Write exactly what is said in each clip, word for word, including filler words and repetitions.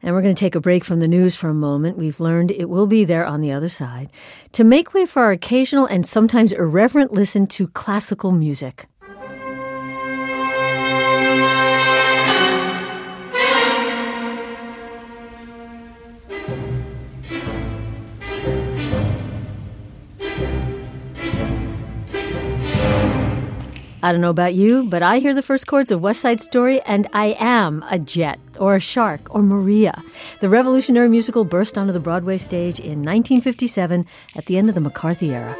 And we're going to take a break from the news for a moment. We've learned it will be there on the other side to make way for our occasional and sometimes irreverent listen to classical music. I don't know about you, but I hear the first chords of West Side Story and I am a jet or a shark or Maria. The revolutionary musical burst onto the Broadway stage in nineteen fifty-seven at the end of the McCarthy era.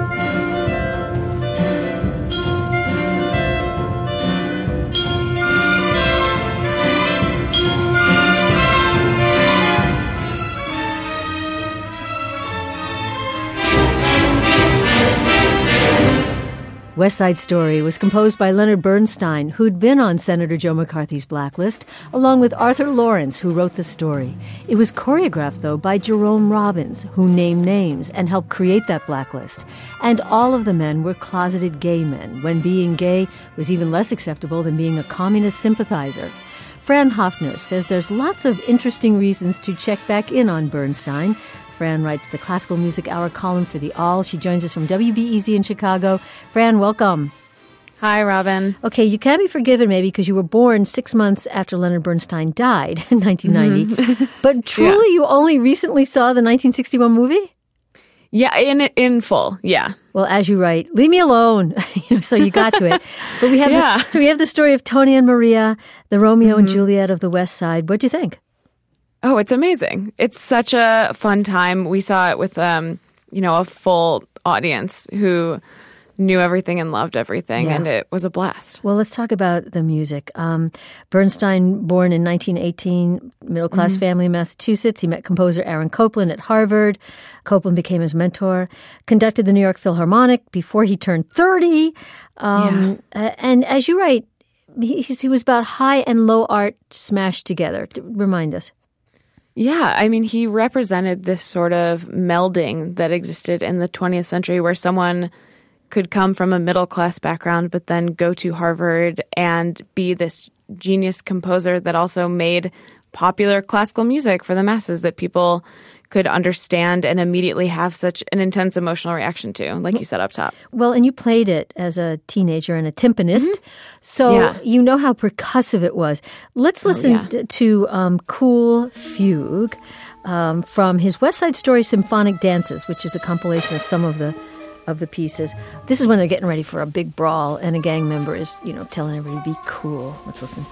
West Side Story was composed by Leonard Bernstein, who'd been on Senator Joe McCarthy's blacklist, along with Arthur Lawrence, who wrote the story. It was choreographed, though, by Jerome Robbins, who named names and helped create that blacklist. And all of the men were closeted gay men, when being gay was even less acceptable than being a communist sympathizer. Fran Hoffner says there's lots of interesting reasons to check back in on Bernstein. Fran writes the Classical Music Hour column for The Awl. She joins us from W B E Z in Chicago. Fran, welcome. Hi, Robin. Okay, you can be forgiven maybe because you were born six months after Leonard Bernstein died in nineteen ninety. Mm-hmm. But truly, yeah. You only recently saw the nineteen sixty-one movie? Yeah, in in full, yeah. Well, as you write, leave me alone. you know, so you got to it. But we have yeah. this, so we have the story of Tony and Maria, the Romeo mm-hmm. and Juliet of the West Side. What'd you think? Oh, it's amazing. It's such a fun time. We saw it with, um, you know, a full audience who knew everything and loved everything, yeah. and it was a blast. Well, let's talk about the music. Um, Bernstein, born in nineteen eighteen, middle-class mm-hmm. family in Massachusetts. He met composer Aaron Copland at Harvard. Copland became his mentor. Conducted the New York Philharmonic before he turned thirty. Um, yeah. And as you write, he, he was about high and low art smashed together. Remind us. Yeah, I mean, he represented this sort of melding that existed in the twentieth century where someone could come from a middle-class background but then go to Harvard and be this genius composer that also made popular classical music for the masses that people could understand and immediately have such an intense emotional reaction to, like you said up top. Well, and you played it as a teenager and a timpanist, mm-hmm. so yeah. you know how percussive it was. Let's listen oh, yeah. to um, Cool Fugue um, from his West Side Story Symphonic Dances, which is a compilation of some of the of the pieces. This is when they're getting ready for a big brawl, and a gang member is, you know, telling everybody to be cool. Let's listen.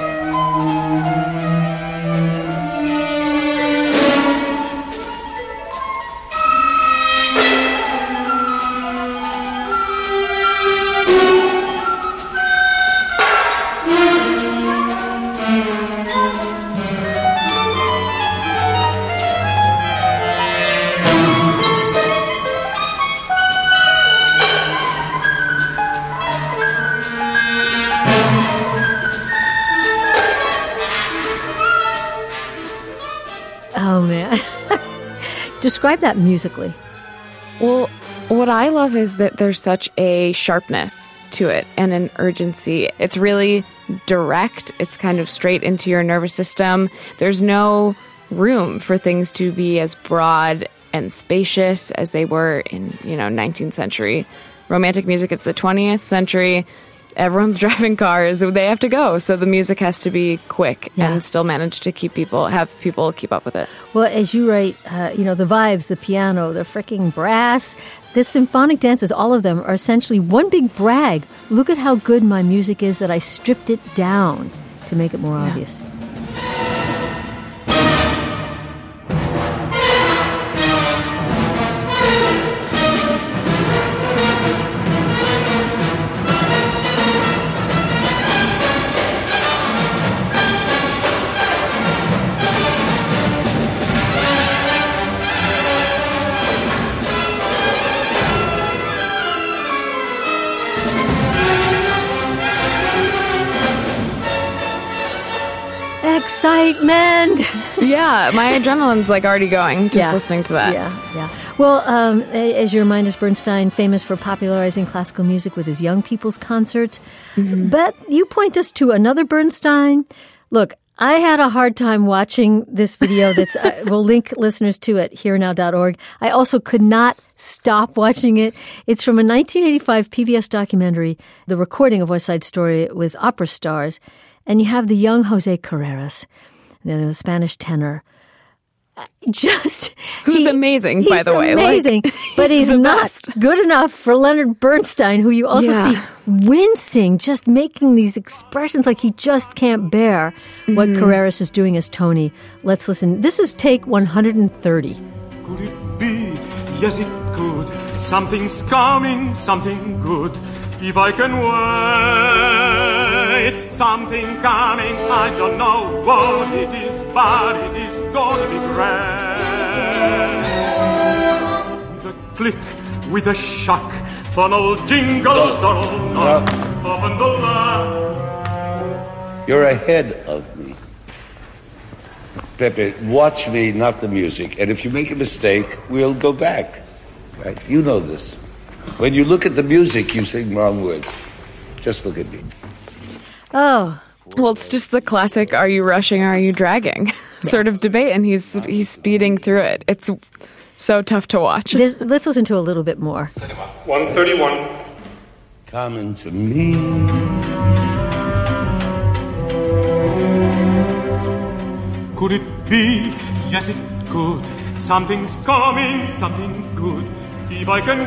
Oh, man. Describe that musically. Well, what I love is that there's such a sharpness to it and an urgency. It's really direct. It's kind of straight into your nervous system. There's no room for things to be as broad and spacious as they were in, you know, nineteenth century romantic music. It's the twentieth century. Everyone's driving cars. They have to go. So the music has to be quick yeah. and still manage to keep people, have people keep up with it. Well, as you write, uh, you know, the vibes, the piano, the freaking brass, the symphonic dances, all of them are essentially one big brag. Look at how good my music is that I stripped it down to make it more yeah. obvious. Excitement. Yeah, my adrenaline's like already going just yeah. listening to that. Yeah, yeah. Well, um, as you remind us, Bernstein, famous for popularizing classical music with his young people's concerts. Mm-hmm. But you point us to another Bernstein. Look, I had a hard time watching this video. That's uh, we'll link listeners to it, here now dot org. I also could not stop watching it. It's from a nineteen eighty-five P B S documentary, the recording of West Side Story with opera stars. And you have the young Jose Carreras, the Spanish tenor. Just Who's he, amazing, by the way. Amazing, like, but he's, he's not best. Good enough for Leonard Bernstein, who you also yeah. see wincing, just making these expressions like he just can't bear mm-hmm. what Carreras is doing as Tony. Let's listen. This is take one hundred thirty. Could it be? Yes, it could. Something's coming, something good. If I can wait, something coming. I don't know what it is, but it is gonna be great. With a click, with a shock, funnel jingle, dongle, knock, open the line. You're ahead of me. Pepe, watch me, not the music. And if you make a mistake, we'll go back. Right? You know this. When you look at the music, you sing wrong words. Just look at me. Oh. Well, it's just the classic "Are you rushing or are you dragging?" Yeah. sort of debate, and he's he's speeding through it. It's so tough to watch. There's, let's listen to a little bit more. one thirty-one. Coming to me. Could it be? Yes, it could. Something's coming, something good. If I can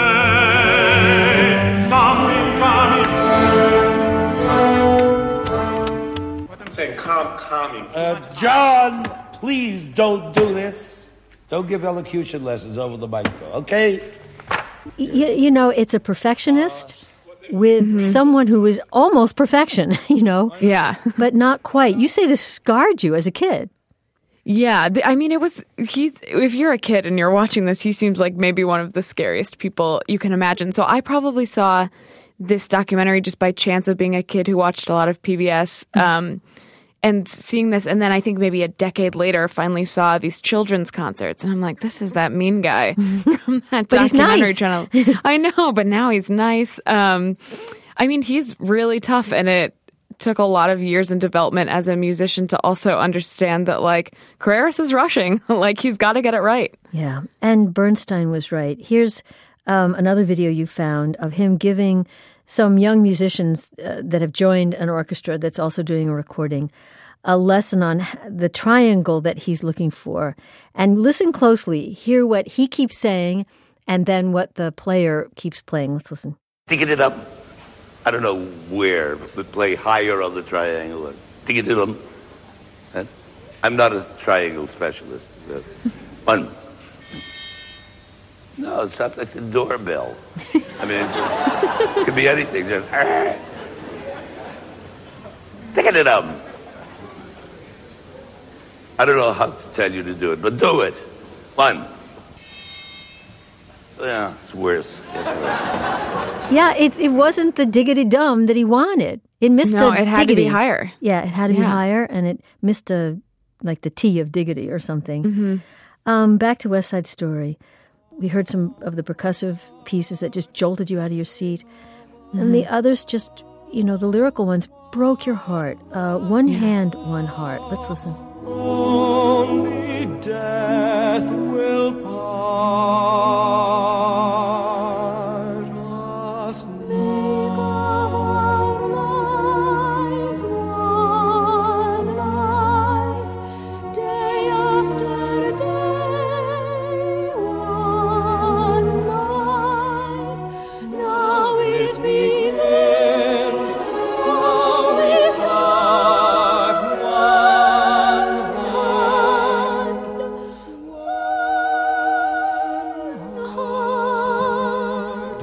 wait, something coming. What I'm saying, calm, calming. Uh, John, please don't do this. Don't give elocution lessons over the microphone, okay? You, you know, it's a perfectionist with mm-hmm. someone who is almost perfection, you know? Yeah. But not quite. You say this scarred you as a kid. Yeah, the, I mean, it was, he's, if you're a kid and you're watching this, he seems like maybe one of the scariest people you can imagine. So I probably saw this documentary just by chance of being a kid who watched a lot of P B S um, and seeing this. And then I think maybe a decade later finally saw these children's concerts. And I'm like, this is that mean guy from that but documentary he's nice. channel. I know, but now he's nice. Um, I mean, he's really tough, and it took a lot of years in development as a musician to also understand that, like, Carreras is rushing. Like, he's got to get it right. Yeah, and Bernstein was right. Here's um, another video you found of him giving some young musicians uh, that have joined an orchestra that's also doing a recording a lesson on the triangle that he's looking for. And listen closely. Hear what he keeps saying and then what the player keeps playing. Let's listen. Digging it up. I don't know where, but play higher on the triangle. To get it on. I'm not a triangle specialist. One. No, it sounds like the doorbell. I mean, it, just, it could be anything. Just, ah. Digging it up. I don't know how to tell you to do it, but do it. One. Yeah, it's worse. It's worse. Yeah, it it wasn't the diggity-dum that he wanted. It missed no, the it had diggity. to be higher. Yeah, it had to yeah. be higher, and it missed a, like the T of diggity or something. Mm-hmm. Um, back to West Side Story. We heard some of the percussive pieces that just jolted you out of your seat. Mm-hmm. And the others just, you know, the lyrical ones broke your heart. Uh, one yeah. hand, one heart. Let's listen. Only death will part us. Make of our lives one life, day after day, one life. Now it begins, now we start one hand, one heart.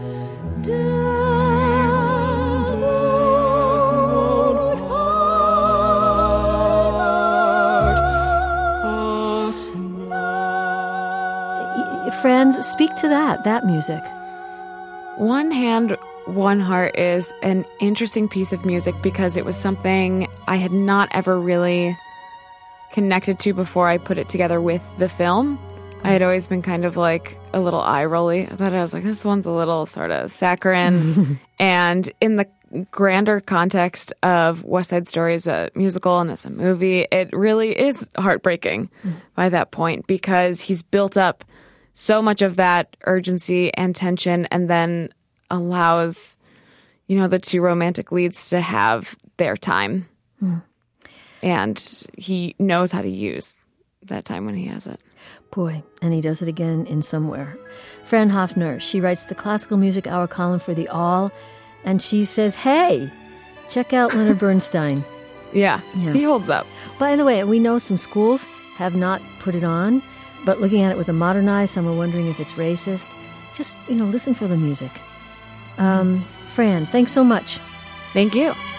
Death won't part us now. Friends, speak to that, that music. One Hand, One Heart is an interesting piece of music because it was something I had not ever really connected to before I put it together with the film. I had always been kind of like a little eye-rolly about it. I was like, this one's a little sort of saccharine. And in the grander context of West Side Story as a musical and as a movie, it really is heartbreaking mm. by that point, because he's built up so much of that urgency and tension and then allows, you know, the two romantic leads to have their time. Mm. And he knows how to use that time when he has it. Boy, and he does it again in Somewhere. Fran Hoffner, she writes the Classical Music Hour column for The Awl, and she says, hey, check out Leonard Bernstein. yeah, yeah, he holds up. By the way, we know some schools have not put it on, but looking at it with a modern eye, some are wondering if it's racist. Just, you know, listen for the music. Um, Fran, thanks so much. Thank you.